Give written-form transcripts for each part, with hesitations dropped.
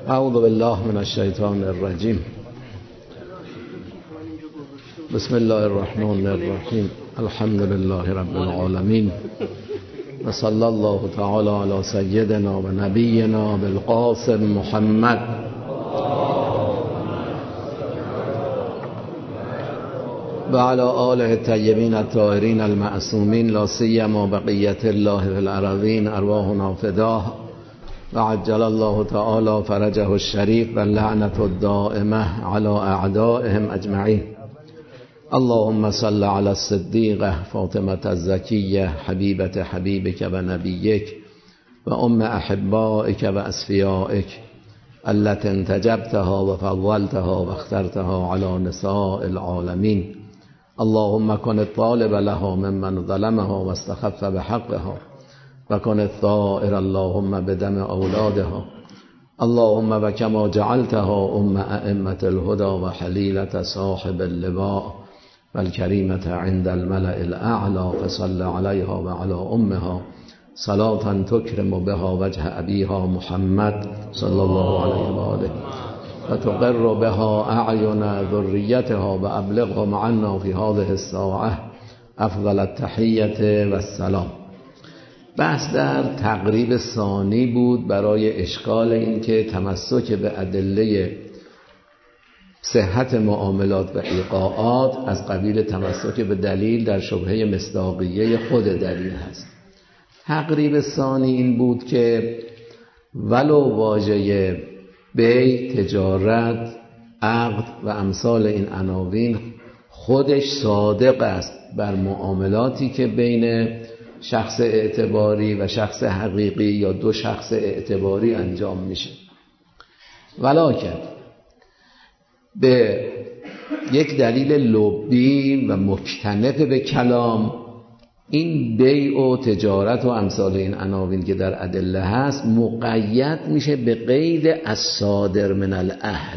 اعوذ بالله من الشیطان الرجیم. بسم الله الرحمن الرحیم. الحمد لله رب العالمین و صلی الله تعالی علی سیدنا و نبینا بالقاسم محمد و علی آله الطیبین الطاهرین المعصومین لا سیما بقیة الله فی الارضین ارواحنا فداه و عجل الله تعالی فرجه الشریف و لعنة الدائمه علی اعدائهم اجمعین. اللهم صل على الصدیقه فاطمة الزکیه حبیبة حبیبک و نبیک و ام احبائک و اصفیائک التي انتجبتها و فضلتها و اخترتها على نساء العالمین. اللهم كن الطالب لها ممن ظلمها واستخف بحقها و کن الثائر اللهم بدم اولادها. اللهم و کما جعلتها ام ائمة الهدى و حلیلة صاحب اللواء و الکریمة عند الملأ الاعلى فصل علیها و علی امها صلاة تکرم بها وجه ابیها محمد صلی الله علیه و آله و تقر بها اعین ذریتها و ابلغهم عنا فی هذه الساعة افضل التحیة و السلام. بحث در تقریب ثانی بود برای اشکال این که تمسک به ادله صحت معاملات و ایقاعات از قبیل تمسک به دلیل در شبهه مصداقیه خود دلیل هست. تقریب ثانی این بود که ولو واژه بیع، تجارت، عقد و امثال این عناوین خودش صادق است بر معاملاتی که بین شخص اعتباری و شخص حقیقی یا دو شخص اعتباری انجام میشه، ولکن به یک دلیل لبی و مکتنف به کلام این بیع و تجارت و امثال این عناوین که در ادله هست مقید میشه به قید الصادر من الاهل.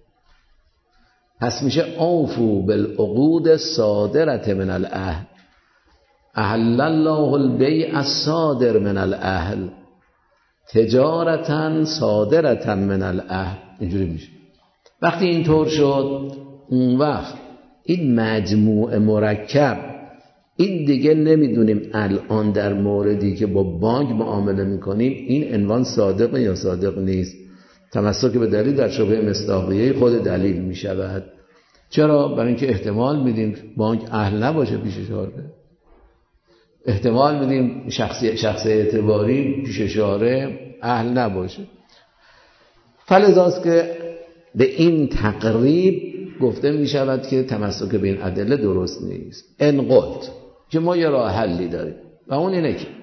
پس میشه اوفو بالعقود الصادرة من الاهل، احل الله البیع الصادر من الاهل تجارتا صادرة من الاهل. اینجوری میشه. وقتی اینطور شد اون وقت این مجموع مرکب، این دیگه نمیدونیم الان در موردی که با بانک معامله میکنیم این عنوان صادق یا صادق نیست. تمسک به دلیل در شبهه مصداقیه خود دلیل میشود. چرا؟ برای اینکه احتمال میدیم بانک اهل نباشه پیش شارع، احتمال میدیم شخص اعتباری پیش شارع اهل نباشه. فلذاست که به این تقریب گفته می شود که تمسک به این ادله درست نیست. ان قلت که ما یه راه حلی داریم و اون اینه که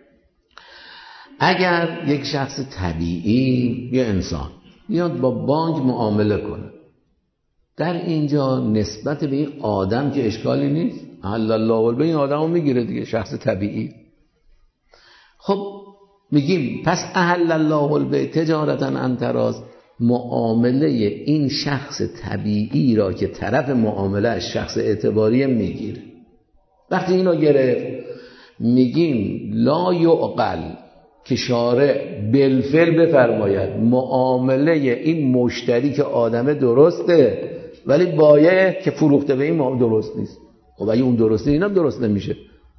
اگر یک شخص طبیعی، یه انسان بیاد با بانک معامله کنه، در اینجا نسبت به این آدم که اشکالی نیست، احل الله البیع، این آدم رو میگیره دیگه، شخص طبیعی. خب میگیم پس احل الله البیع تجارتا عن تراض، معامله این شخص طبیعی را که طرف معامله شخص اعتباری میگیره. وقتی اینو گرفت میگیم لا یعقل که شارع بالفعل بفرماید معامله این مشتری که آدمه درسته ولی بایع که فروخته به این درست نیست. خب اگه اون درسته اینم درست نمیشه.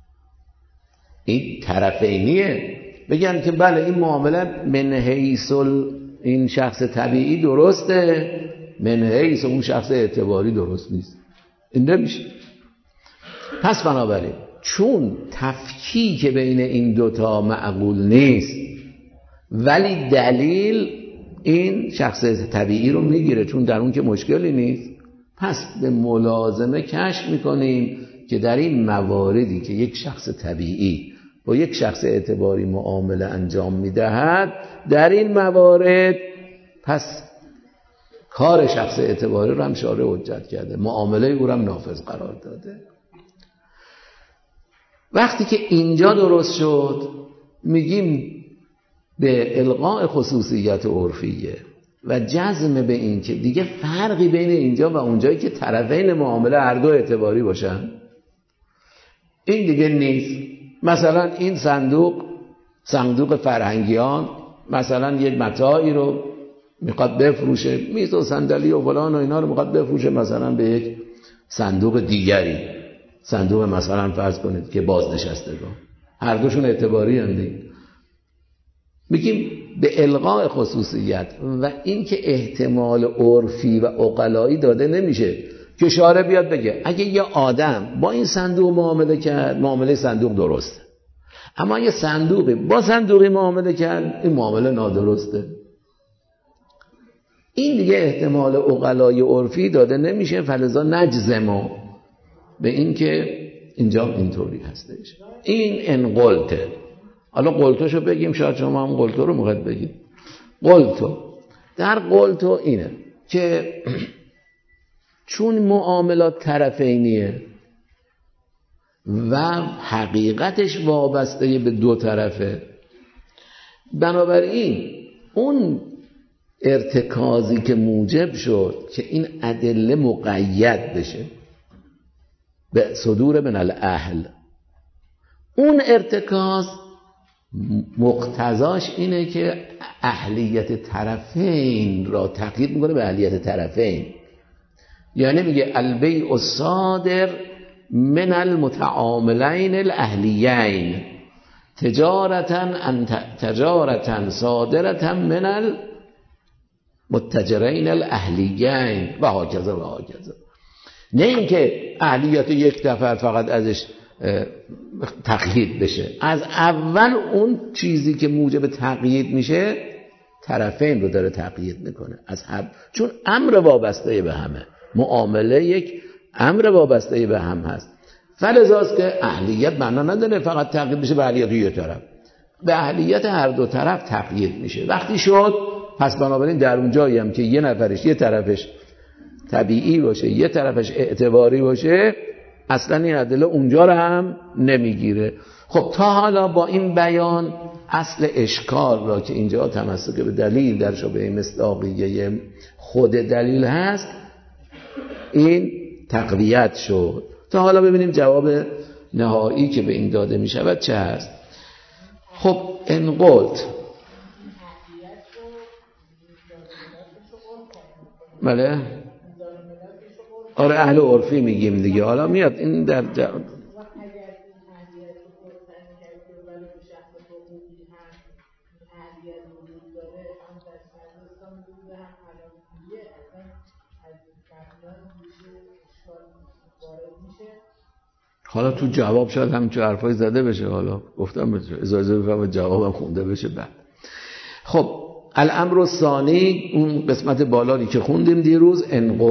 این طرفینیه. بگن که بله این معامله من حیث این شخص طبیعی درسته، من حیث اون شخص اعتباری درست نیست. این نمیشه. پس بنابراین چون تفکیک بین این دوتا معقول نیست ولی دلیل این شخص طبیعی رو میگیره چون در اون که مشکلی نیست، پس به ملازمه کشف میکنیم که در این مواردی که یک شخص طبیعی با یک شخص اعتباری معامله انجام میدهد، در این موارد پس کار شخص اعتباری رو هم شارع حجت کرده، معامله او رو هم نافذ قرار داده. وقتی که اینجا درست شد میگیم به الغاء خصوصیت عرفیه و جزم به این که دیگه فرقی بین اینجا و اونجایی که طرفین معامله هر دو اعتباری باشن این دیگه نیست. مثلا این صندوق فرهنگیان مثلا یک متاعی رو میخواد بفروشه میز و صندلی و فلان و اینا رو میخواد بفروشه مثلا به یک صندوق دیگری، صندوق مثلا فرض کنید که بازنشستگان، هر دوشون اعتباری هستند، میگیم به الغاء خصوصیت و این که احتمال عرفی و عقلایی داده نمیشه که شارع بیاد بگه اگه یه آدم با این صندوق معامله کرد معامله صندوق درسته، اما یه صندوقی با صندوقی معامله کرد این معامله نادرسته. این دیگه احتمال عقلای عرفی داده نمیشه، فلذا نجزم به این که اینجا اینطوری هستش. این انقلته. حالا قلتوشو بگیم، شاید شما هم قلتو رو میخواید بگید. قلتو در قلتو اینه که چون معاملات طرفینیه و حقیقتش وابسته به دو طرفه، بنابراین اون ارتکازی که موجب شد که این ادله مقید بشه به صدور من الاهل، اون ارتکاز مقتضاش اینه که اهلیت طرفین را تقیید میکنه به اهلیت طرفین. یعنی میگه البیع الصادر من المتعاملین الاهلیین تجارتا صادرتا من المتجرین الاهلیین و هاکذا و هاکذا. نه اینکه اهلیت یک نفر فقط ازش تقیید بشه، از اول اون چیزی که موجب تقیید میشه طرفین رو داره تقیید میکنه از چون امر وابسته به همه، معامله یک امر وابسته به هم هست، فلذاست که اهلیت معنا نداره فقط تقیید بشه به اهلیت یک طرف، به اهلیت هر دو طرف تقیید میشه. وقتی شد پس بنابراین در اون جایی هم که یه نفرش یه طرفش طبیعی باشه یه طرفش اعتباری باشه اصلا این ادله اونجا رو هم نمیگیره. خب تا حالا با این بیان اصل اشکال را که اینجا تمسک به دلیل در شبهه مصداقیه خود دلیل هست این تقویت شد. تا حالا ببینیم جواب نهایی که به این داده می شود چه هست. خب انقلت بله آره اهل عرفی میگیم دیگه، حالا میاد این در حالا تو جواب شاید همچون حرفای زده بشه، حالا گفتم اجازه بفرما جوابم خونده بشه بعد. خب الامر الثانی اون قسمت بالایی که خوندیم دیروز،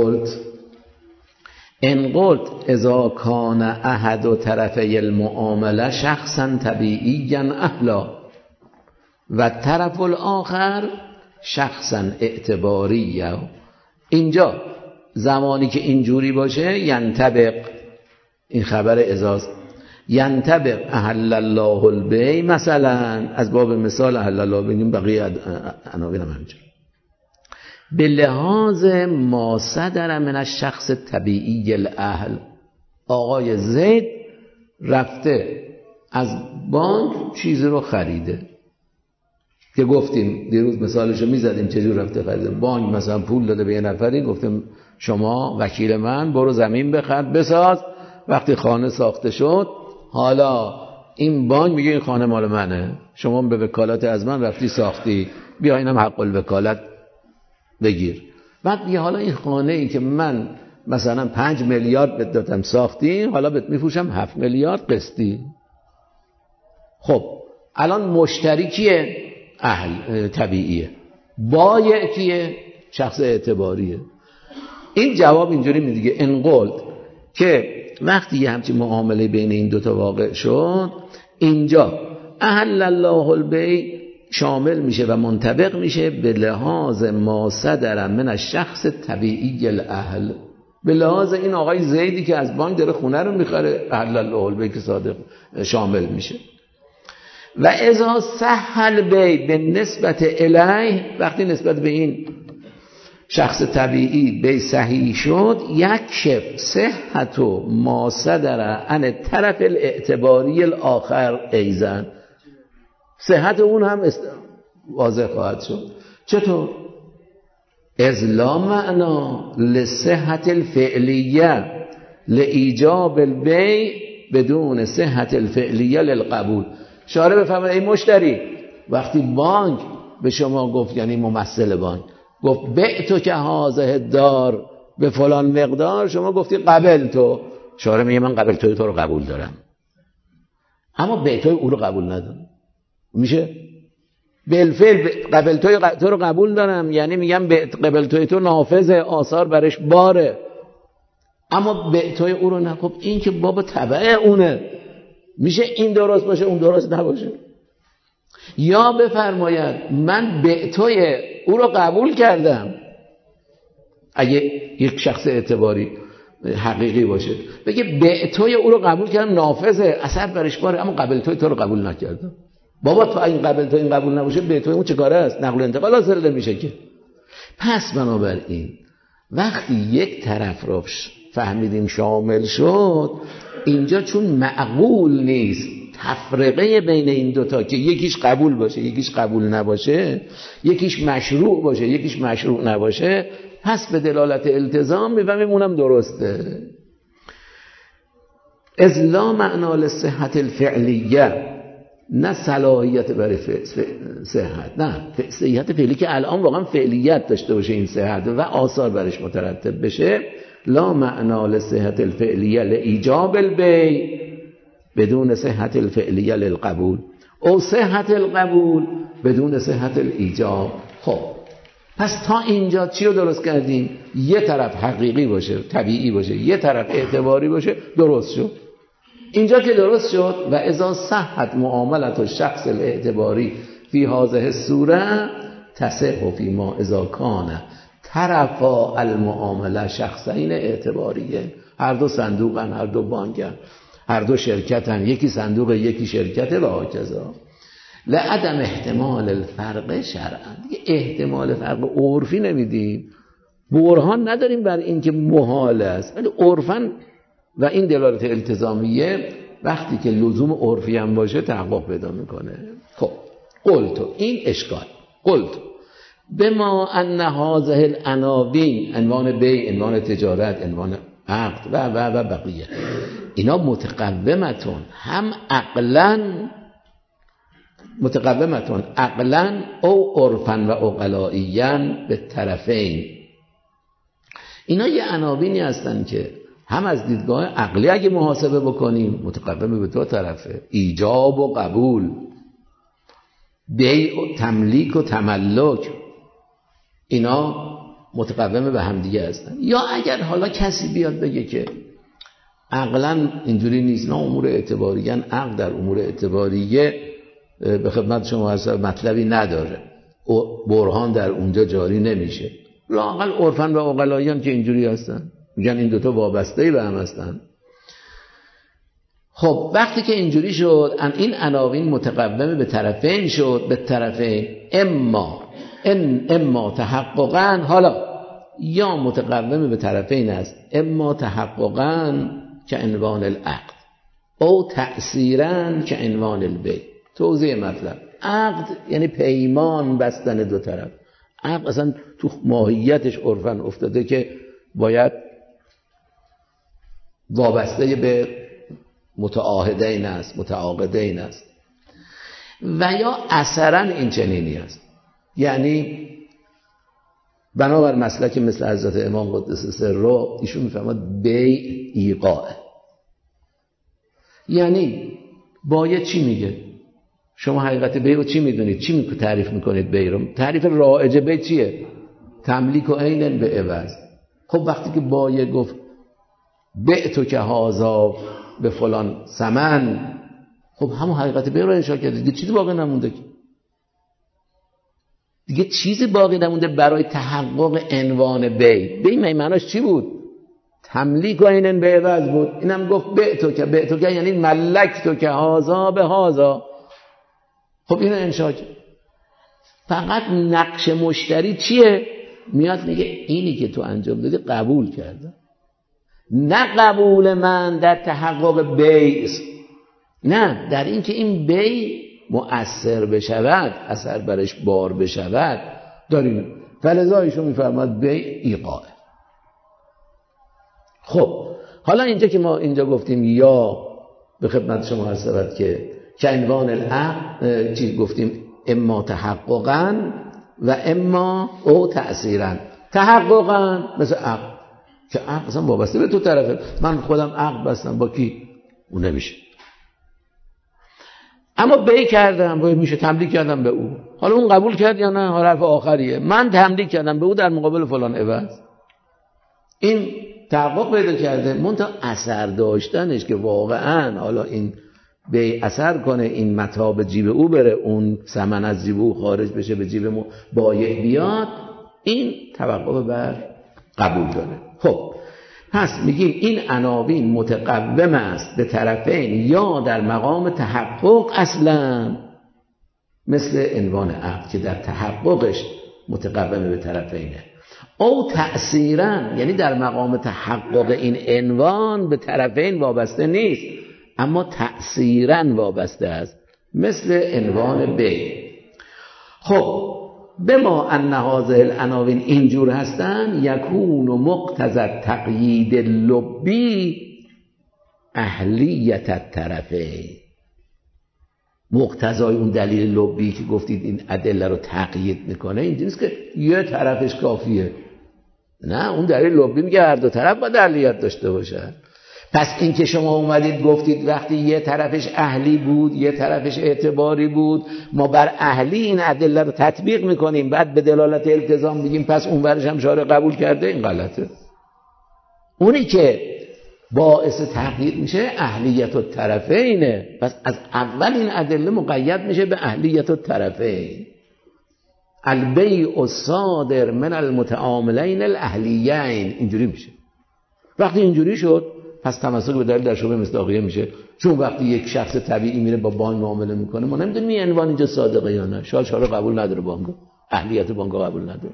انقلت اذا کان احد طرفی المعامله شخصا طبیعیا اهلا و طرف الاخر شخصا اعتباریا. اینجا زمانی که اینجوری باشه ینطبق این خبر ازاز، ینطبق احل الله البیع، مثلا از باب مثال احل الله بگیم بقیه عناوین هم همینجور، به لحاظ ما صدر من الشخص طبیعی الاهل. آقای زید رفته از بانک چیزی رو خریده که گفتیم دیروز مثالشو میزدیم چجور رفته خریده. بانک مثلا پول داده به یه نفری، گفتیم شما وکیل من برو زمین بخر بساز، وقتی خانه ساخته شد حالا این بانک میگه این خانه مال منه، شما به وکالت از من رفتی ساختی، بیا اینم حق الوکالت بگیر. بعد میگه حالا این خانه ای که من مثلا 5 میلیارد بهت دادم ساختی، حالا بهت میفروشم 7 میلیارد قسطی. خب الان مشتری کیه؟ اهل طبیعیه، بایع کیه؟ شخص اعتباریه. این جواب اینجوری میگه انقلت که وقتی یه همچین معامله بین این دوتا واقع شد، اینجا احل الله البیع شامل میشه و منطبق میشه به لحاظ ما صدر من الشخص طبیعی الاهل، به لحاظ این آقای زیدی که از بانک داره خونه رو میخره احل الله البیع که صادق شامل میشه. و اذا صح البیع به نسبت الیه، وقتی نسبت به این شخص طبیعی بیع صحیح شد، یکشف صحت ما صدر عن طرف الاعتباری الاخر ایضا، صحت اون هم واضح خواهد شد. چطور؟ از لا معنا لصحت الفعلیه لایجاب البیع بدون صحت الفعلیه للقبول. شارع بفرماید ای مشتری، وقتی بانک به شما گفت، یعنی ممثل بانک گفت بعتو که هذه دار به فلان مقدار، شما گفتی قبل تو، شارع میگه من قبل تو رو قبول دارم، اما بعتو او رو قبول ندارم. میشه بالفعل قبل تو رو قبول دارم، یعنی میگم قبل تو نافذه، آثار برش باره، اما بعتو او رو نه. خب این که بابا تبع اونه، میشه این درست باشه اون درست نباشه. یا بفرماید من بعتوی او رو قبول کردم، اگه یک شخص اعتباری حقیقی باشه بگه بعتوی او رو قبول کردم، نافذه، اثر برش باره، اما قبل تو رو قبول نکردم. بابا تو این قبل تو این قبول نباشه بعتوی اون چه کاره است؟ نقل و انتقال حاصل نمیشه که. پس بنابراین وقتی یک طرف رو فهمیدیم شامل شد، اینجا چون معقول نیست تفرقه بین این دوتا که یکیش قبول باشه یکیش قبول نباشه، یکیش مشروع باشه یکیش مشروع نباشه، پس به دلالت التزام میفهمیم اونم درسته. از لا معنا لصحت الفعلیه، نه صلاحیت برای صحت، نه صحت فعلی که الان واقعا فعلیت داشته باشه این صحت و آثار برش مترتب بشه. لا معنا لصحت الفعلیه لایجاب البیع بدون صحت الفعلیه للقبول، او صحت القبول بدون صحت الایجاب. خب پس تا اینجا چی رو درست کردیم؟ یه طرف حقیقی باشه طبیعی باشه، یه طرف اعتباری باشه، درست شد. اینجا که درست شد و اذا صحت معاملت الشخص الاعتباری فی هذه الصوره تصح فی ما اذا کان طرفا المعامله شخصین اعتباریه، هر دو صندوقن، هر دو بانکن، هر دو شرکتن، یکی صندوق یکی شرکته و هکذا. لعدم احتمال الفرق شرعا، دیگه احتمال فرق عرفی نمیدیم، برهان نداریم بر این که محال است، ولی عرفاً و این دلالت التزامیه وقتی که لزوم عرفی هم باشه تحقق پیدا میکنه. خب قلتو، این اشکال، قلتو بما ان هذه العناوین، عنوان بیع، عنوان تجارت، عنوان عقد و بقیه، اینا متقومتون هم عقلاً، متقومتون عقلاً او عرفاً و عقلائیاً به طرفین. اینا یه عناوینی هستن که هم از دیدگاه عقلی اگه محاسبه بکنیم متقوم به دو طرفه، ایجاب و قبول، بیع و تملیک و تملک، اینا متقوم به هم دیگه هستن. یا اگر حالا کسی بیاد بگه که عقلاً اینجوری نیست، نه امور اعتباریه، عقل در امور اعتباریه به خدمت شما مطلبی نداره، برهان در اونجا جاری نمیشه، لااقل عرفاً و عقلاییان که اینجوری هستن، میگن این دوتا وابسته به هم هستن. خب وقتی که اینجوری شد، این عناوین متقوم به طرفین شد، به طرفین اما تحققاً، حالا یا متقوم به طرفین است، اما تحققاً که عنوان العقد او تأثیراً که عنوان البیع. توضیح مطلب، عقد یعنی پیمان بستن دو طرف. عقد اصلا تو ماهیتش عرفاً افتاده که باید وابسته به متعاهدین است، متعاقدین است. و یا اثراً این چنینی است، یعنی بنابر مسلک مثل حضرت امام قدس سره، ایشون میفهمد بیع ایقاع، یعنی باید چی میگه؟ شما حقیقت بیع رو چی میدونید؟ چی تعریف میکنید بیع رو؟ تعریف رایج بیع چیه؟ تملیک و عین به عوض. خب وقتی که باید گفت بعتو که هازا به فلان ثمن، خب همون حقیقت بیع رو انشاء کرده، دیگه چیزی باقی نمونده، دیگه چیزی باقی نمونده برای تحقق عنوان بیع. بیع معناش چی بود؟ تملیک و عین به عوض بود. اینم گفت بعتو که یعنی ملکتو که هازا به هازا. خب اینو انشاء کرد. فقط نقش مشتری چیه؟ میاد میگه اینی که تو انجام دادی قبول کرده، نه قبول من در تحقق بیع است، نه در این که این بیع مؤثر بشود، اثر برش بار بشود. داریم فلذا ایشون میفرماد به ایقاع. خب حالا اینجا که ما اینجا گفتیم یا به خدمت شما عرض شود که عنوان العقد چی گفتیم؟ اما تحققا و اما او تأثیرا. تحققا مثل عقد که عقد اصلا وابسته به تو طرفه، من خودم عقد بستم با کی؟ اون نمیشه. اما بی کردم و میشه تملیک کردم به او، حالا اون قبول کرد یا نه حرف آخریه، من تملیک کردم به او در مقابل فلان عوض، این تحقق پیدا کرده. منتها اثر داشتنش که واقعا حالا این به اثر کنه، این متاع به جیب او بره، اون ثمن از جیب او خارج بشه به جیب بایع بیاد، این توقف بر قبول داره. خب پس میگیم این عناوین متقوم است به طرفین یا در مقام تحقق اصلا، مثل عنوان عقد که در تحققش متقوم به طرفینه، او تأثیرا یعنی در مقام تحقق این عنوان به طرفین وابسته نیست اما تأثیرا وابسته است، مثل عنوان بی. خب بما ان هذه العناوین اینجور هستن، یکون مقتضی تقیید اللبی اهلیت الطرفین. مقتضای اون دلیل لبی که گفتید این ادله رو تقیید میکنه این نیست که یه طرفش کافیه، نه، اون دلیل لبی میگه هر دو طرف باید اهلیت داشته باشن. پس این که شما اومدید گفتید وقتی یه طرفش اهلی بود یه طرفش اعتباری بود، ما بر اهلی این ادله رو تطبیق میکنیم، بعد به دلالت التزام بگیم پس اون ورش هم شارع قبول کرده، این غلطه. اونی که باعث تغییر میشه اهلیت الطرفینه، پس از اول این ادله مقید میشه به اهلیت الطرفین. البیع الصادر من المتعاملین الاهلیین، اینجوری میشه. وقتی اینجوری شد پس تمسک به دلیل در شبهه مصداقیه میشه، چون وقتی یک شخص طبیعی میره با بانک معامله میکنه ما نمیدونیم این عنوان اینجا صادقه یا نه، شاید شارع قبول نداره، بانک اهلیت بانک قبول نداره.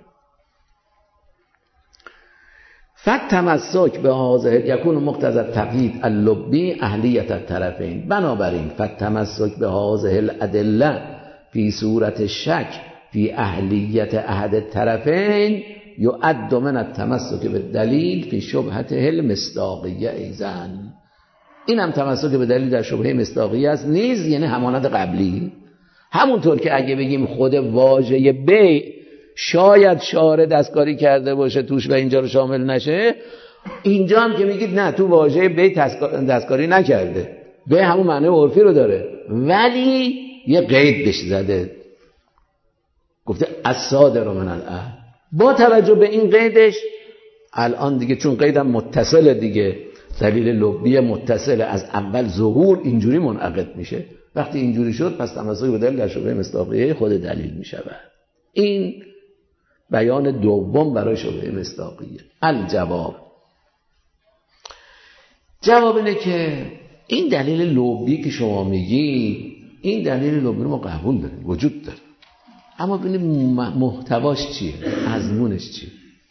فتمسک به هذه یکون مقتضی تقیید اللبی اهلیت الطرفین. بنابراین فتمسک به هذه الادله فی صورت شک فی اهلیت احد الطرفین یعد من التمسک به دلیل فی شبهته المصداقیه ایضا. این هم تمسک به دلیل در شبهه مصداقیه است نیز، یعنی همانند قبلی. همونطور که اگه بگیم خود واژه بیع شاید شارع دستکاری کرده باشه توش و اینجا رو شامل نشه، اینجا هم که میگید نه تو واژه بیع دستکاری نکرده، بیع همون معنی عرفی رو داره ولی یه قید بهش زده، گفته الصادر من العهد. با توجه به این قیدش الان دیگه چون قیدم متصل دیگه، دلیل لبی متصل از اول ظهور اینجوری منعقد میشه. وقتی اینجوری شد پس تمسک به دلیل در شبهه مصداقیه خود دلیل میشود. این بیان دوم برای شبهه مصداقیه. الجواب، جواب اینه که این دلیل لبی که شما میگی، این دلیل لبی رو ما قبول داریم، وجود داره، اما ببینید محتواش چیه، مضمونش چیه.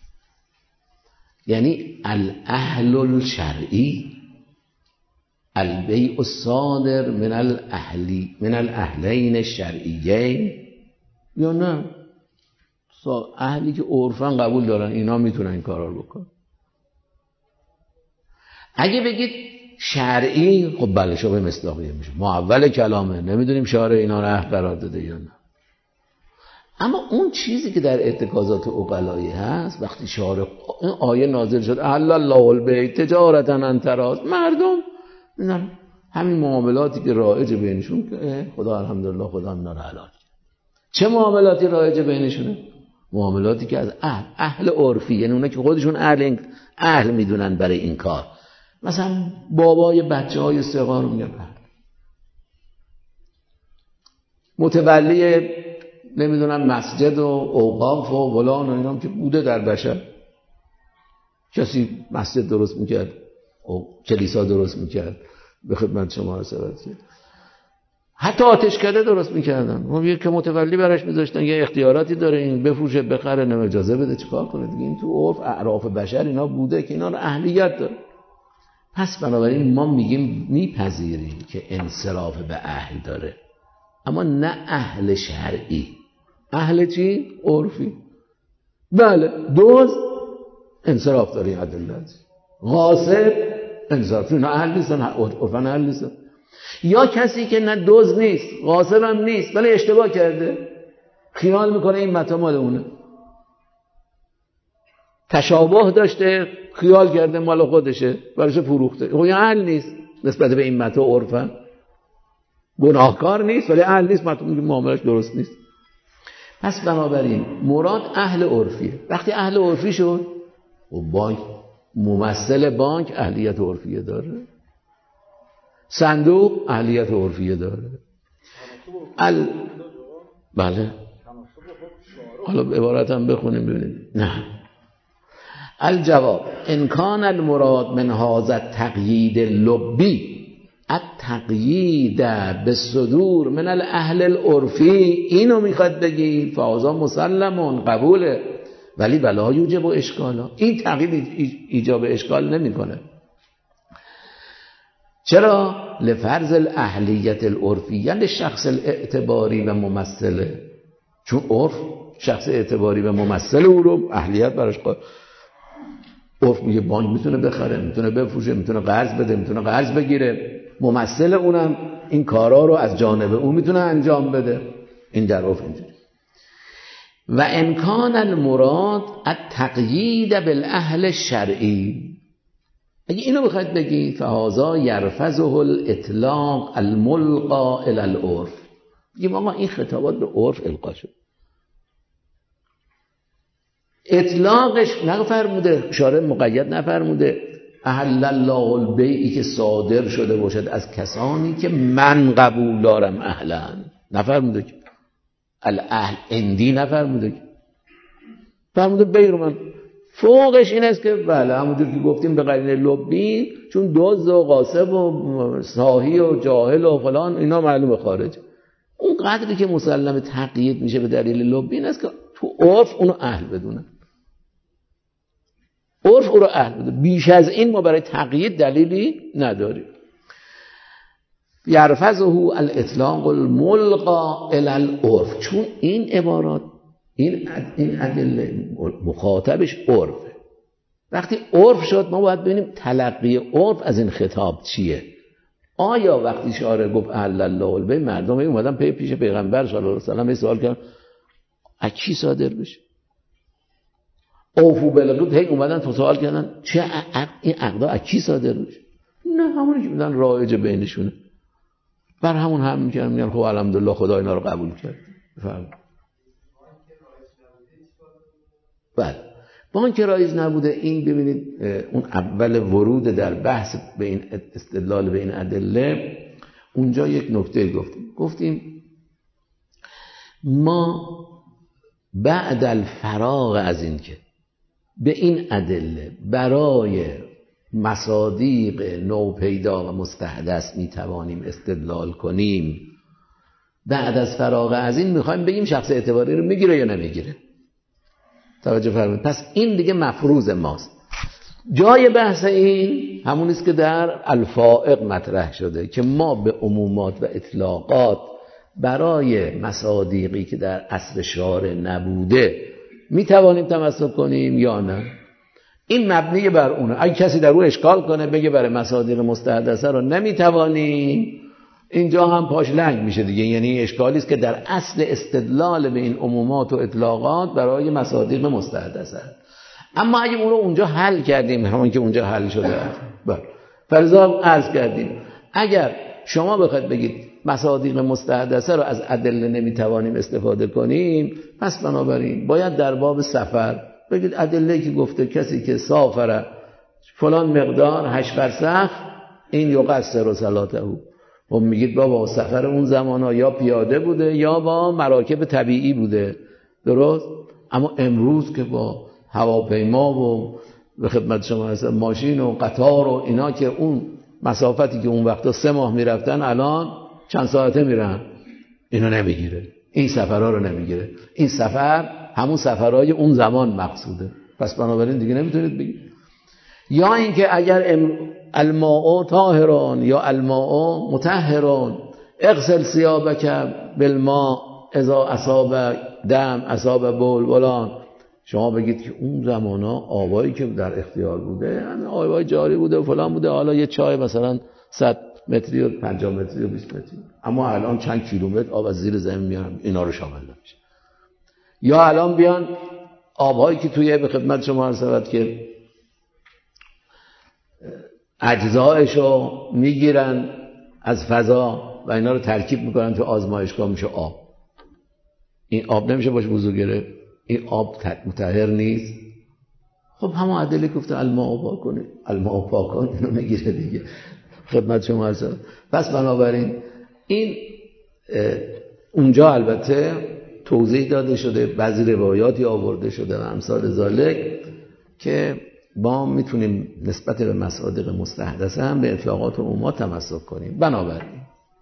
یعنی الاهل الشرعی البیع الصادر من الاهلین الشرعیین، یا نه اهلی که عرفاً قبول دارن اینا میتونن این کارا رو بکنن. اگه بگید شرعی خب بله شبهه مصداقیه میشه، ما اول کلامه نمیدونیم شارع اینا رو عهد قرار داده یا نه. اما اون چیزی که در ارتکازات عقلایی هست، وقتی شارع این آیه نازل شد احل الله البیع تجارتا عن تراض، مردم میدونن همین معاملاتی که رایج بینشون که خدا الحمدلله خدا اینا رو حلال. چه معاملاتی رایج بینشونه؟ معاملاتی که از اهل عرفی، یعنی اونا که خودشون اهل میدونن برای این کار، مثلا بابای بچهای صغار میگن متولی نمیدونم مسجد و اوقاف و فلان و اینا که بوده در بشر، کسی مسجد درست میکرد و کلیسا درست میکرد به خدمت شما رسید، حتی آتشکده درست میکردن و یک که متولی براش میذاشتن، یه اختیاراتی داره این بفروشه بخره نم اجازه بده چیکار کنه دیگه. این تو عرف اعراف بشر اینا بوده که اینا رو اهلیت داره. پس بنابراین ما میگیم میپذیریم که انصراف به اهل داره، اما نه اهل شرعی. اهل چی؟ عرفی. بله دزد انصراف داره، عدالت. غاصب انصراف، اینا اهل نیستن، عرفاً اهل نیستن. یا کسی که نه دزد نیست غاصب هم نیست ولی اشتباه کرده، خیال میکنه این متاع مال اونه، تشابه داشته خیال کرده مال خودشه برایش فروخته، خب این اهل نیست نسبت به این متاع. عرفاً گناهکار نیست ولی اهل نیست، متاع معاملش درست نیست. پس بنابراین مراد اهل عرفیه. وقتی اهل عرفی شد و بانک، ممثل بانک اهلیت عرفیه داره، صندوق اهلیت عرفیه داره. بله حالا عبارت هم بخونیم ببینیم. نه الجواب ان کان المراد من هذا التقیید اللبی التقیید بالصدور من الاهل العرفی، اینو میخواد بگی فهذا مسلمون قبوله، ولی بلا یوجب اشکالا، این تقیید ایجاب اشکال نمیکنه. چرا؟ لفرض الاهلیت العرفیه لشخص الاعتباری و ممثله، چون عرف شخص اعتباری و ممثل او رو اهلیت براش قائل. عرف میگه بانک میتونه بخره، میتونه بفروشه، میتونه قرض بده، میتونه قرض بگیره، ممثل اونم این کارا رو از جانب او میتونه انجام بده. این در عرف اینجوری. و امکان المراد التقیید بالاهل الشرعی، اگه اینو بخواید بگی فهذا یرفضه الاطلاق الملقى الی العرف، بگیم آقا این خطابات به عرف القا شد، اطلاقش نفرموده، اشاره مقید نفرموده احل الله البیعی که صادر شده باشد از کسانی که من قبول دارم اهلن، نفرموده که الاهل اندی، نفرموده که، فرموده بی رو من. فوقش این است که بله همونجور که گفتیم به قرینه لبی، چون دزد و غاصب و ساهی و جاهل و فلان اینا معلومه خارج، اون قدری که مسلم تقیید میشه به دلیل لبی این است که تو عرف اونو اهل بدونه، عرف او رو اهل بده، بیش از این ما برای تقیید دلیلی نداریم. یرفضه الاطلاق الملقى الی العرف، چون این عبارات این ادله مخاطبش عرفه. وقتی عرف شد ما باید ببینیم تلقی عرف از این خطاب چیه. آیا وقتی شارع گفت احل الله البیع، مردم اومدن پیش پیغمبر صلی الله علیه و سلم سوال کردن از کی صادر بشه؟ اوفو بالعقود، هی اومدن تو سوال کردن چه این عقدا از کی صادر بشه؟ نه همونی که میدن رایج بینشونه، بر همون هم میگن خب الحمدلله خدا اینا رو قبول کرد. بفرمایید. بله بانک رایج نبوده، این ببینید اون اول ورود در بحث به این استدلال به این ادله، اونجا یک نکته گفتیم ما بعد الفراغ از این که به این ادله برای مصادیق نوپیدا و مستحدث میتوانیم استدلال کنیم، بعد از فراغ از این میخوایم بگیم شخص اعتباری رو میگیره یا نمیگیره. توجه فرمایید. پس این دیگه مفروض ماست. جای بحث این همونیست که در الفائق مطرح شده که ما به عمومات و اطلاقات برای مصادیقی که در اصل شارع نبوده میتوانیم تمسک کنیم یا نه. این مبنی بر اونه. اگه کسی در او اشکال کنه بگه برای مصادیق مستحدثه رو نمیتوانیم، اینجا هم پاش لنگ میشه دیگه. یعنی اشکالی است که در اصل استدلال به این عمومات و اطلاقات برای مصادیق مستحدثه. اما اگه اون رو اونجا حل کردیم، همون که اونجا حل شده، فرضاً عرض کردیم اگر شما بخواید بگید مصادیق مستحدثه رو از ادله نمیتوانیم استفاده کنیم، پس بنابراین باید در باب سفر بگید ادله که گفته کسی که سافر فلان مقدار 8 فرسخ این یقصر صلاته، و میگید بابا سفر اون زمانا یا پیاده بوده یا با مراکب طبیعی بوده، درست؟ اما امروز که با هواپیما و به خدمت شما هست ماشین و قطار و اینا که اون مسافتی که اون وقتا 3 ماه میرفتن الان چند ساعته میرن، اینو نمیگیره، این سفرها رو نمیگیره. این سفر همون سفرهای اون زمان مقصوده، پس بنابراین دیگه نمیتونید بگید. یا اینکه اگر الماء طاهرون یا الماء مطهرون اغسل ثيابك بالماء اذا اصاب دم اصاب بول فلان، شما بگید که اون زمانا آبایی که در اختیار بوده همین آبای جاری بوده و فلان بوده، حالا یه چای مثلا 100 متری و 50 متری و 20 متری، اما الان چند کیلومتر آب از زیر زمین میارن، اینا رو شامل نمیشه. یا الان بیان آبهایی که توی به خدمت شما عرض شود که اجزایشو میگیرن از فضا و اینا رو ترکیب میکنن تو آزمایشگاه میشه آب. این آب نمیشه باشه وضو گرفت، این آب مطهر نیست. خب همون ادله گفته الماء پاکونه، الماء پاکون اینو میگیره دیگه. خدمت شما عرض شود. پس بنابراین این اونجا البته توضیح داده شده، بعضی روایاتی آورده شده و امثال ذالک که ما میتونیم نسبت به مصادیق مستحدثه هم به اطلاقات و عمومات تمسک کنیم. بنابراین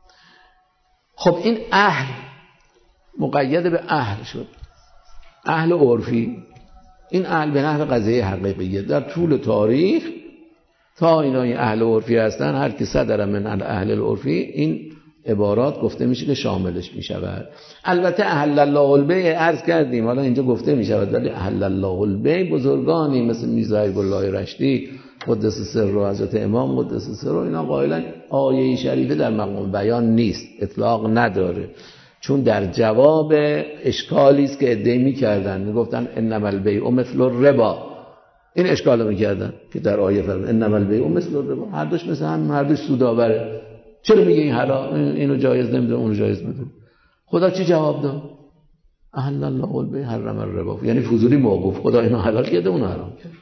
خب این اهل مقید به اهل شد، اهل عرفی. این اهل به نحو قضیه حقیقیه در طول تاریخ تا اینا این اهل عرفی هستن، هر کی صدر من اهل العرفی این عبارات گفته میشه که شاملش میشود. البته اهل الله البیع عرض کردیم، حالا اینجا گفته میشود، ولی اهل الله البیع بزرگانی مثل میرزا الله رشدی قدس سر و حضرت امام قدس سر اینا قائلن آیه شریفه در مقام بیان نیست، اطلاق نداره، چون در جواب اشکالی است که ادعا می‌کردن، میگفتن انما البیع مثل الربا. این اشکالو می‌کردن که در آیه فرمود انما البیع مثل الربا، هر دوش مثل هم، هر دوش سودآوره، چرا میگه این حرام، اینو جایز نمیدونه اونو جایز میدونه؟ خدا چی جواب داد؟ احل الله البیع حرم الربا، یعنی فضولی موقوف، خدا اینو حلال کرده اونو حرام کرد.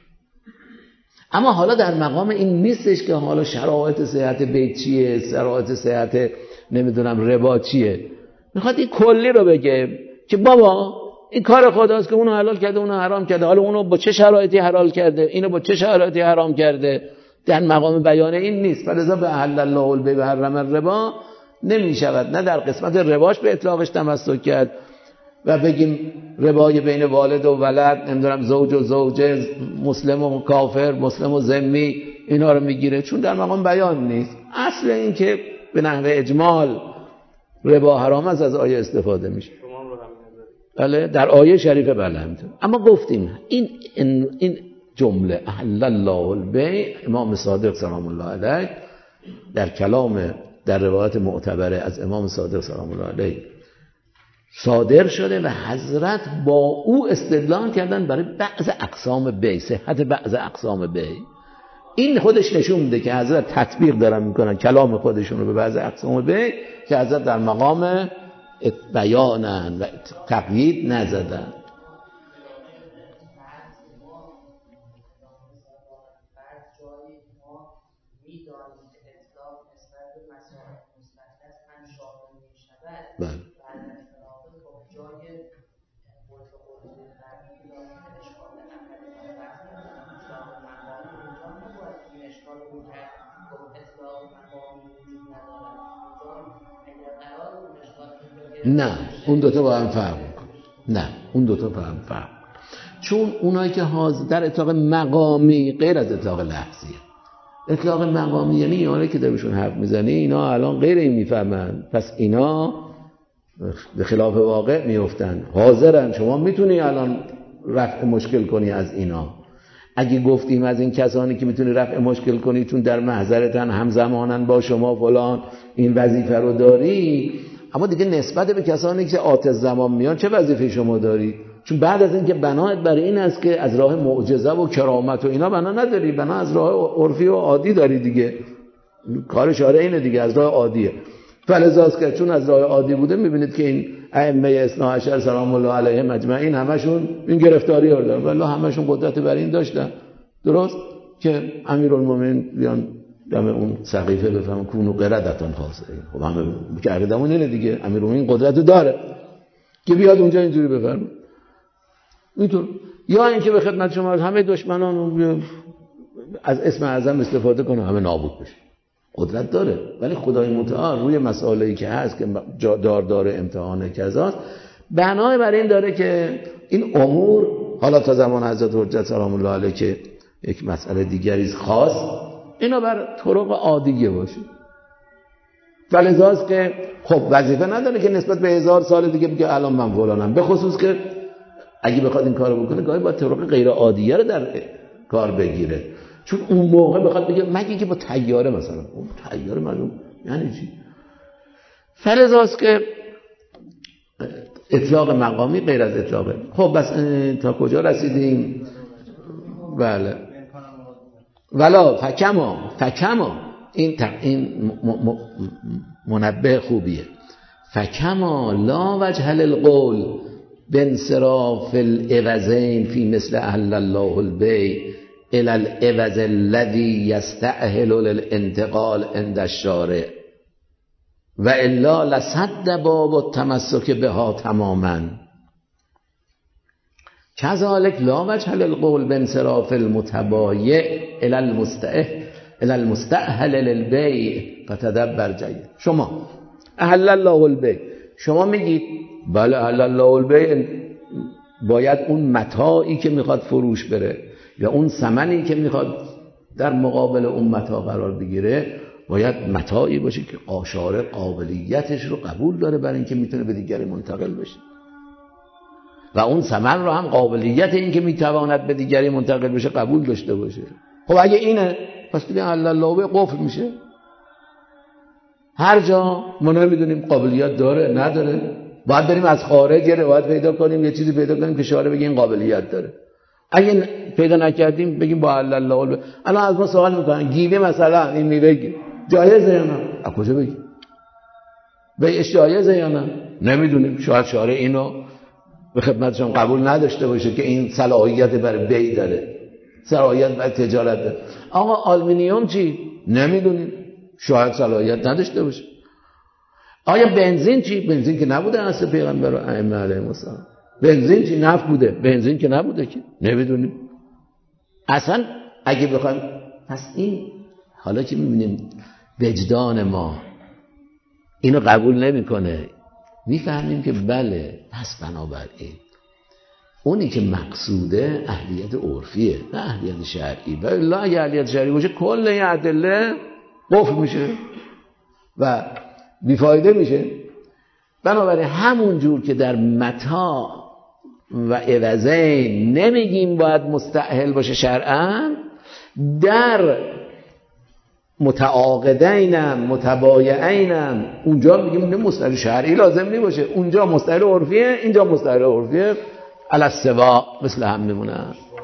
اما حالا در مقام این نیستش که حالا شرایط صحت بیع چیه، شرایط صحت نمیدونم ربا چیه، میخواد این کلی رو بگه که بابا این کار خداست که اونو حلال کرده اونو حرام کرده، حالا اونو با چه شرایطی حلال کرده، اینو با چه شرایطی حرام کرده، در مقام بیان این نیست. فلذا به احل الله البیع و حرم الربا نمی شود، نه در قسمت رباش به اطلاقش تمسک کرد و بگیم ربای بین والد و ولد، نمیدونم زوج و زوجه، مسلم و کافر، مسلم و ذمی، اینا رو میگیره، چون در مقام بیان نیست. اصل این که به نحو اجمال ربا حرام است از آیه استفاده میشه. بله در آیه شریفه بله همینطور. اما گفتیم این جمله احل الله البیع، امام صادق سلام الله علیه در کلام در روایت معتبره از امام صادق سلام الله علیه صادر شده و حضرت با او استدلال کردن برای بعض اقسام بیع، صحت بعض اقسام بیع. این خودش نشون میده که حضرت تطبیق دارن میکنن کلام خودشون رو به بعض اقسام بیع که حضرت در مقام بیانن و تقیید نزدن. بله. نه اون دوتا با هم فرق میکنه، نه اون دوتا با هم فرق، چون اونایی که در اطلاق مقامی غیر از اطلاق لفظیه. اطلاق مقامی یعنی اونایی که درشون حرف میزنی اینا الان غیر این میفهمن، پس اینا به خلاف واقع میفتن، حاضرن. شما میتونی الان رفع مشکل کنی از اینا. اگه گفتیم از این کسانی که میتونی رفع مشکل کنی چون در محضرتن، همزمانن با شما فلان، این وظیفه رو داری، اما دیگه نسبت به کسانی که آت زمان میان چه وظیفه شما داری؟ چون بعد از این که بنایت برای این است که از راه معجزه و کرامت و اینا بنا نداری، بنا از راه عرفی و عادی داری دیگه. کار شارع اینه دیگه، از راه عادیه. فلذاست که چون از راه عادی بوده میبینید که این ائمه اثنا عشر سلام الله علیهم اجمعین همشون این گرفتاری رو دارن، والله همشون قدرت بر این داشتن. درست که امیرالمومنین بیان دم اون سقیفه بفهمن کونو قردتون خاصه، خب همه که عقیدمون اینه دیگه، امیرالمومنین قدرت داره که بیاد اونجا اینجوری بفرمه اینطور. یا اینکه به خدمت شما همه دشمنان از اسم اعظم استفاده کنه همه نابود بشه، قدرت داره. ولی خدای متعال روی مسائلی که هست که داره امتحان کذاست، بنای بر این داره که این امور حالا تا زمان حضرت حجت سلام الله علیه که یک مسئله دیگری خاص، اینا بر طرق عادیه باشه. فلذاست که خب وظیفه نداره که نسبت به 1000 سال دیگه بگه الان من فلانم، به خصوص که اگه بخواد این کارو بکنه گاهی باید طرق غیر عادیه رو در کار بگیره، چون اون موقع بخواد بگه مگه که با طیاره مثلا، اون طیاره معلوم یعنی چی؟ فرضاست که اطلاق مقامی غیر از اطلاقه. خب بس تا کجا رسیدیم؟ بله ولا فکما این منبه خوبیه. فکما لا وجه للقول بانصراف العوضین فی مثل اهل الله البیع الى العوض الذي يستأهل للانتقال عند الشارع و الا لسد باب التمسک بها تماما. كذلك لا وجه للقول بانصراف المتبایع الى المستأهل للبیع فتدبر جید. شما اهل الله البیع، شما میگید بله اهل الله البیع باید اون متاعی که میخواد فروش بره یا اون ثمنی که میخواد در مقابل اون متاع قرار بگیره باید متاعی باشه که شارع قابلیتش رو قبول داره برای اینکه میتونه به دیگری منتقل بشه و اون ثمن رو هم قابلیت این که میتواند به دیگری منتقل بشه قبول داشته باشه. خب اگه اینه پس دیگه الله قفل میشه. هر جا ما نمیدونیم قابلیت داره نداره، باید بریم از خارج روایت پیدا کنیم، یه چیزی پیدا کنیم که شارع بگه این قابلیت داره. اگه پیدا نکردیم بگیم با الله. الان از ما سوال میکنن گیوه مثلا این میوه جایزه یا نه؟ از کجا بگیم؟ بیعش جایزه یا نه؟ نمیدونیم. شاید شارع اینو به خدمتشون قبول نداشته باشه که این صلاحیت برای بیع داره، صلاحیت برای تجارت داره. آقا آلومینیوم چی؟ نمیدونیم، شاید صلاحیت نداشته باشه. آیا بنزین چی؟ بنزین که نبوده اصل پیغمبر و ائمه علیهم السلام. بنزین چی؟ نفت بوده. بنزین که نبوده که نمیدونیم اصلا. اگه بخوایم پس این حالا که میبینیم وجدان ما اینو قبول نمیکنه، میفهمیم که بله پس بنابراین اونی که مقصوده اهلیت عرفیه نه اهلیت شرعی. و الا اگه اهلیت شرعی باشه کل این ادله قفل میشه و بیفایده میشه. بنابراین همون جور که در متاع و عوضین نمیگیم باید مستأهل باشه شرعاً، در متعاقدینم متبایعینم اونجا میگیم مستأهل شرعی لازم نی باشه، اونجا مستأهل عرفیه اینجا مستأهل عرفیه، علی السوا مثل هم میمونه.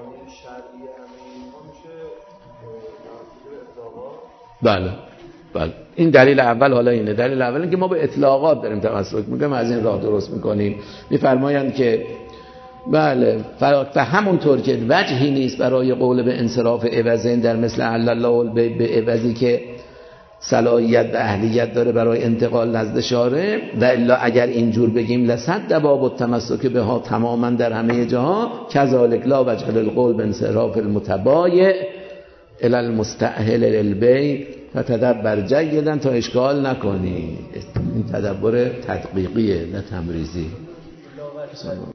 بله این دلیل اول. حالا اینه دلیل اول، این که ما به اطلاقات داریم تمسک میکنیم، از این راه درست میکنیم. میفرمایند که بله و همونطور که وجهی نیست برای قول به انصراف عوضین در مثل الله به عوضی که صلاحیت و اهلیت داره برای انتقال نزد شارع، و الا اگر اینجور بگیم لسد باب التمسک بها تماما در همه جاها، کذالک لا وجه للقول بانصراف المتبایع الی المستأهل للبیع فتدبر جیدا تا اشکال نکنی. این تدبر تدقیقیه نه تمریزی.